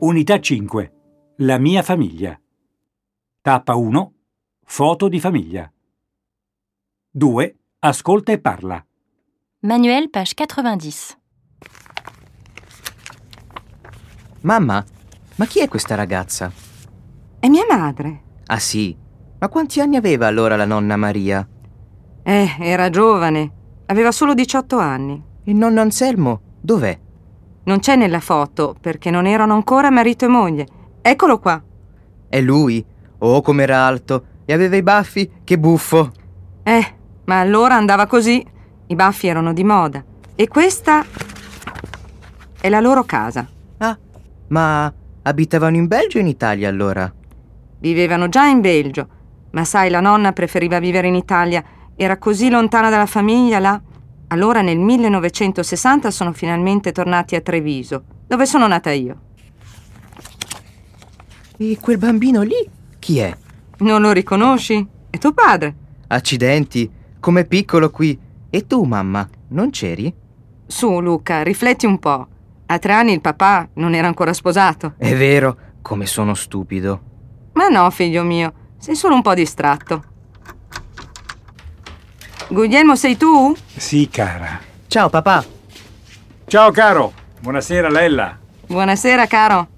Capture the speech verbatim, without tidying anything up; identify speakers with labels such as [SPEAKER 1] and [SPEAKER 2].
[SPEAKER 1] Unità cinque. La mia famiglia. Tappa uno. Foto di famiglia. due. Ascolta e parla.
[SPEAKER 2] Manuel, page quatre-vingt-dix.
[SPEAKER 3] Mamma, ma chi è questa ragazza?
[SPEAKER 4] È mia madre.
[SPEAKER 3] Ah sì? Ma quanti anni aveva allora la nonna Maria?
[SPEAKER 4] Eh, era giovane. Aveva solo diciotto anni.
[SPEAKER 3] Il nonno Anselmo dov'è?
[SPEAKER 4] Non c'è nella foto, perché non erano ancora marito e moglie. Eccolo qua.
[SPEAKER 3] È lui? Oh, com'era alto! E aveva i baffi? Che buffo!
[SPEAKER 4] Eh, ma allora andava così. I baffi erano di moda. E questa è la loro casa.
[SPEAKER 3] Ah, ma abitavano in Belgio o in Italia allora?
[SPEAKER 4] Vivevano già in Belgio, ma sai, la nonna preferiva vivere in Italia. Era così lontana dalla famiglia là. Allora nel millenovecentosessanta sono finalmente tornati a Treviso, dove sono nata io.
[SPEAKER 3] E quel bambino lì chi è?
[SPEAKER 4] Non lo riconosci? È tuo padre.
[SPEAKER 3] Accidenti, com'è piccolo qui. E tu, mamma, non c'eri?
[SPEAKER 4] Su, Luca, rifletti un po'. A tre anni il papà non era ancora sposato.
[SPEAKER 3] È vero, come sono stupido.
[SPEAKER 4] Ma no, figlio mio, sei solo un po' distratto. Guglielmo, sei tu?
[SPEAKER 1] Sì, cara.
[SPEAKER 3] Ciao, papà.
[SPEAKER 1] Ciao, caro. Buonasera, Lella.
[SPEAKER 4] Buonasera, caro.